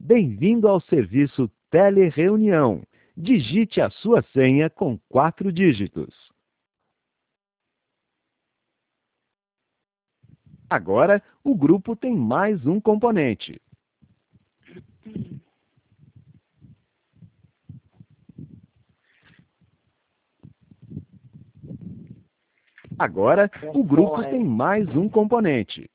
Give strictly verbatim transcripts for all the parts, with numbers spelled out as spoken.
Bem-vindo ao serviço Telereunião. Digite a sua senha com quatro dígitos. Agora, o grupo tem mais um componente. Agora, o grupo tem mais um componente.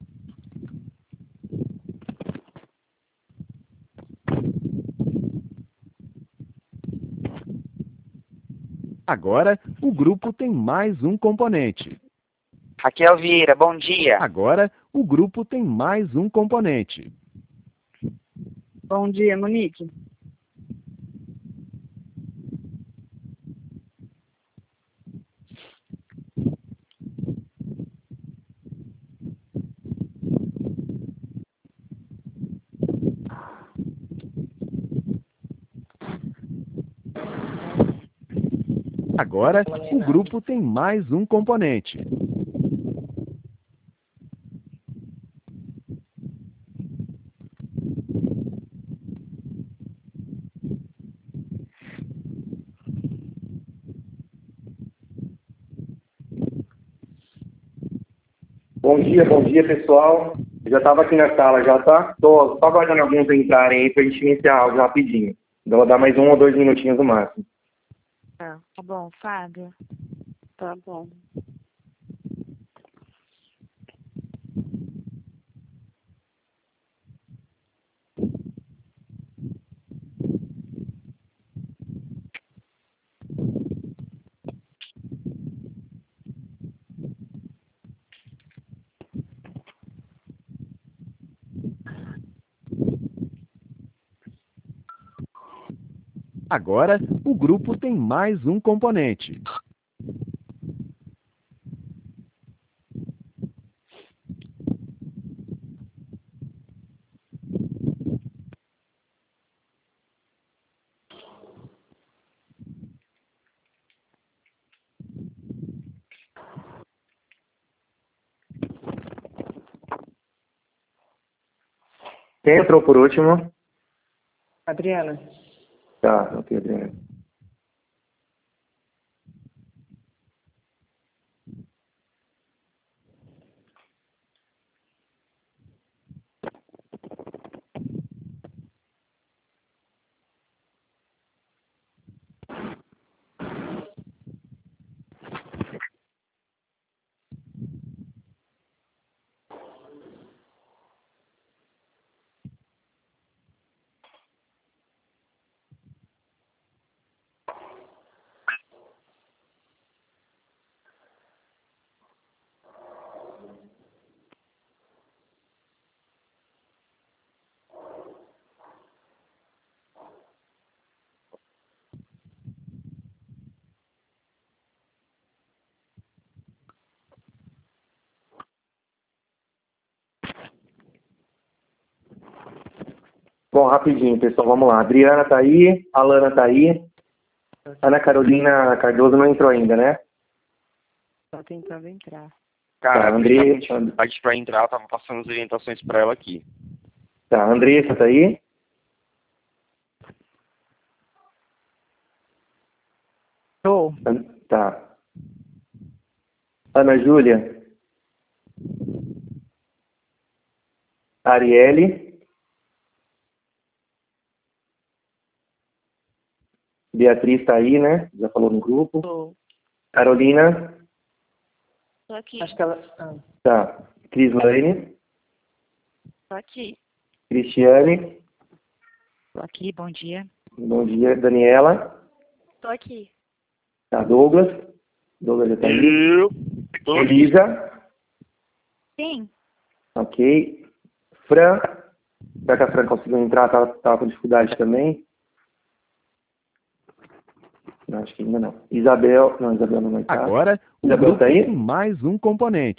Agora, o grupo tem mais um componente. Raquel Vieira, bom dia. Agora, o grupo tem mais um componente. Bom dia, Monique. Agora, o grupo tem mais um componente. Bom dia, bom dia, pessoal. Eu já estava aqui na sala, já tá? Tô só aguardando alguns entrarem aí para a gente iniciar áudio rapidinho. Então, vou dar mais um ou dois minutinhos no máximo. Tá, tá bom, Fábio? Tá bom. Agora, o grupo tem mais um componente. Quem entrou por último? Adriana. Tá, ok, Adriana. Bom, rapidinho, pessoal, vamos lá. Adriana tá aí, Alana tá aí. Ana Carolina Cardoso não entrou ainda, né? Tá tentando entrar. Cara, Tá, André- a gente vai entrar, eu tava passando as orientações para ela aqui. Tá, Andressa tá aí? Tô. An- Tá. Ana Júlia? Arielle? Beatriz tá aí, né? Já falou no grupo. Tô. Carolina? Tô aqui, Acho que ela... Ah, Tá. Crislaine? tô aqui. Cristiane? Tô aqui, bom dia. Bom dia. Daniela? Tô aqui. Tá. Douglas? Douglas já tá aí. Eu tô aqui. Elisa? Sim, Ok. Fran? Será que a Fran conseguiu entrar? Tava, tava com dificuldade também? Não, acho que ainda não. Isabel? Não, Isabel não vai estar. Agora, o Isabel grupo tá aí? tem mais um componente.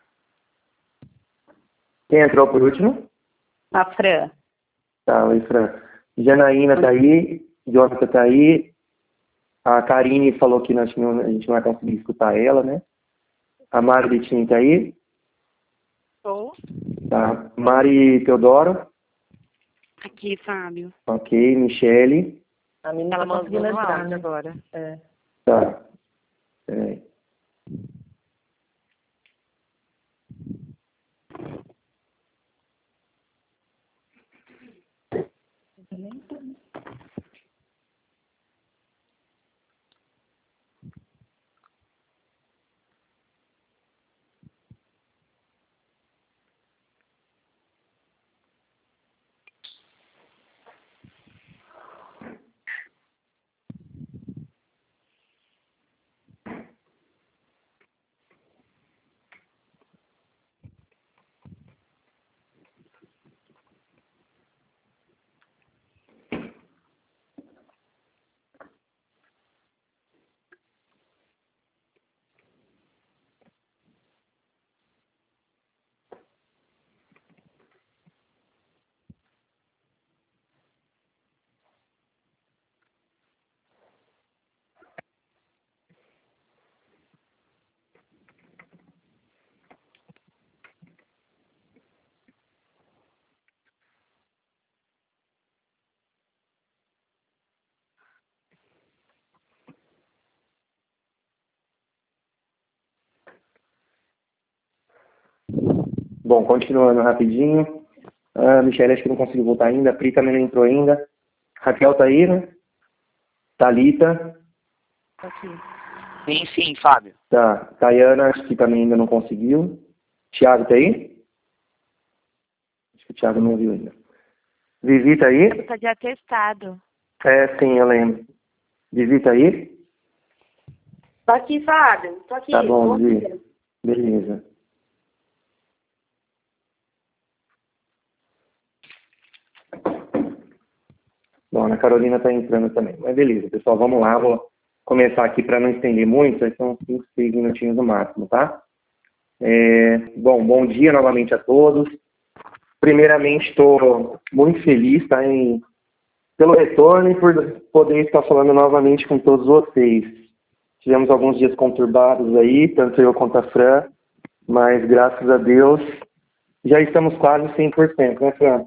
Quem entrou por último? a Fran. Tá, oi, Fran. Janaína tá aí, Jonathan tá aí. A Karine falou que nós não, a gente não vai conseguir escutar ela, né? A Mari Betinho tá aí. tô. Tá. Mari Teodoro. Aqui, Fábio. Ok, Michele. A menina Ela tá conseguindo mandou no entrar, áudio né? agora. É. Tá. Peraí. Bom, continuando rapidinho. A Michelle acho que não conseguiu voltar ainda. A Pri também não entrou ainda. Raquel tá aí, né? Thalita. Tô aqui. Sim, sim, Fábio. Tá. Tayana acho que também ainda não conseguiu. Thiago tá aí? Acho que o Thiago não viu ainda. Vivi tá aí? Tá de atestado. É, sim, eu lembro. Vivi tá aí? Tô aqui, Fábio. Tô aqui. Tá bom, Bom Vivi. dia. Beleza. Bom, a Ana Carolina está entrando também. Mas beleza, pessoal, vamos lá. Vou começar aqui para não estender muito. São cinco, seis minutinhos no máximo, tá? É, bom, bom dia novamente a todos. Primeiramente, estou muito feliz, tá, em, pelo retorno e por poder estar falando novamente com todos vocês. Tivemos alguns dias conturbados aí, tanto eu quanto a Fran, mas graças a Deus já estamos quase cem por cento, né, Fran?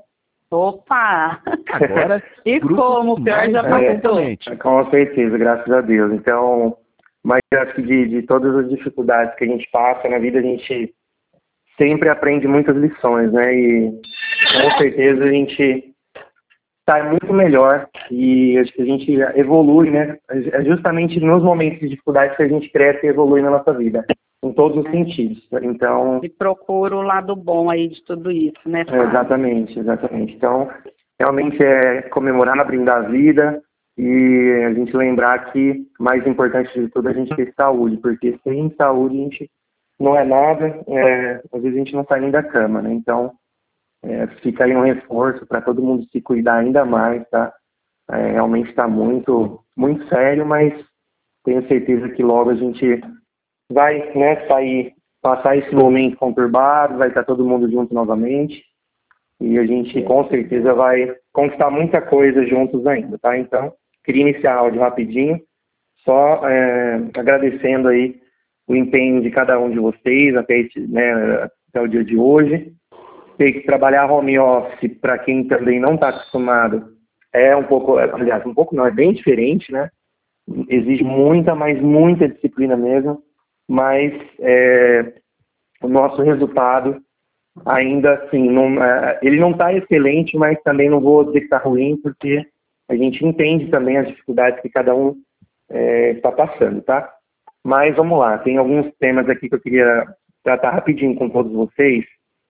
Opa! Agora, e como? O pior já passou. É, com certeza, graças a Deus. Então, mas eu acho que de, de todas as dificuldades que a gente passa na vida, a gente sempre aprende muitas lições, né? E com certeza a gente está muito melhor e acho que a gente evolui, né? É justamente nos momentos de dificuldade que a gente cresce e evolui na nossa vida, em todos os sentidos. Então, e procura o lado bom aí de tudo isso, né, Fábio? Exatamente, exatamente. Então, realmente é comemorar, brindar a vida e a gente lembrar que mais importante de tudo é a gente ter saúde, porque sem saúde a gente não é nada, é, às vezes a gente não sai nem da cama, né? Então, é, fica aí um reforço para todo mundo se cuidar ainda mais, tá? É, realmente está muito, muito sério, mas tenho certeza que logo a gente vai, né, sair, passar esse momento conturbado, vai estar todo mundo junto novamente e a gente com certeza vai conquistar muita coisa juntos ainda, tá? Então, queria iniciar a áudio rapidinho, só é, agradecendo aí o empenho de cada um de vocês até, esse, né, até o dia de hoje. Ter que trabalhar home office, para quem também não está acostumado, é um pouco, aliás, um pouco não, é bem diferente, né? Exige muita, mas muita disciplina mesmo, mas é, o nosso resultado ainda assim, não, é, ele não está excelente, mas também não vou dizer que está ruim, porque a gente entende também as dificuldades que cada um é, está passando, tá? Mas vamos lá, tem alguns temas aqui que eu queria tratar rapidinho com todos vocês,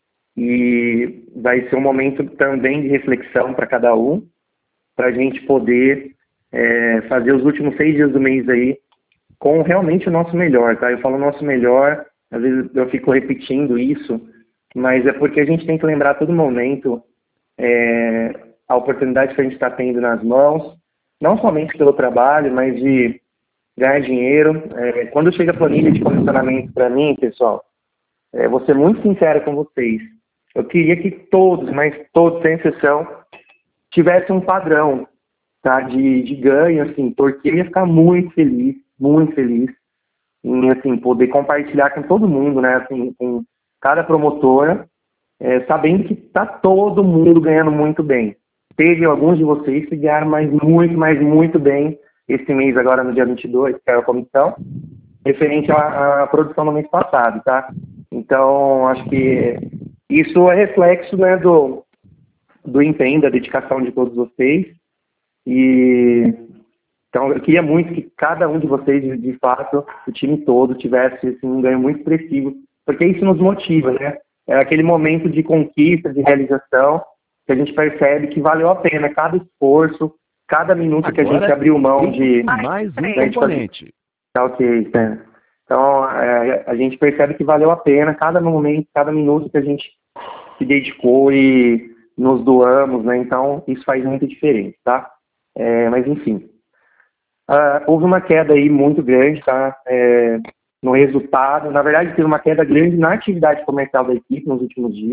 e vai ser um momento também de reflexão para cada um, para a gente poder é, fazer os últimos seis dias do mês aí com realmente o nosso melhor, tá? Eu falo nosso melhor, às vezes eu fico repetindo isso, mas é porque a gente tem que lembrar a todo momento é, a oportunidade que a gente está tendo nas mãos, não somente pelo trabalho, mas de ganhar dinheiro. É, quando chega a planilha de comissionamento para mim, pessoal, é, vou ser muito sincero com vocês, eu queria que todos, mas todos, sem exceção, tivessem um padrão, tá, de, de ganho, assim, porque eu ia ficar muito feliz, muito feliz em, assim, poder compartilhar com todo mundo, né, assim, com cada promotora, é, sabendo que tá todo mundo ganhando muito bem. teve alguns de vocês que ganharam mais muito, mas muito bem esse mês agora no dia vinte e dois, que é a comissão, referente à, à produção do mês passado, tá? Então, acho que isso é reflexo, né, do, do empenho, da dedicação de todos vocês. E então eu queria muito que cada um de vocês, de, de fato, o time todo, tivesse assim, um ganho muito expressivo, porque isso nos motiva, né? É aquele momento de conquista, de realização, que a gente percebe que valeu a pena cada esforço, cada minuto que a gente abriu mão de... Mais um componente. Tá ok, né? Então, é, a gente percebe que valeu a pena cada momento, cada minuto que a gente se dedicou e nos doamos, né? Então, isso faz muita diferença, tá? É, mas, enfim. Uh, houve uma queda aí muito grande, tá? É, no resultado. Na verdade, teve uma queda grande na atividade comercial da equipe nos últimos dias.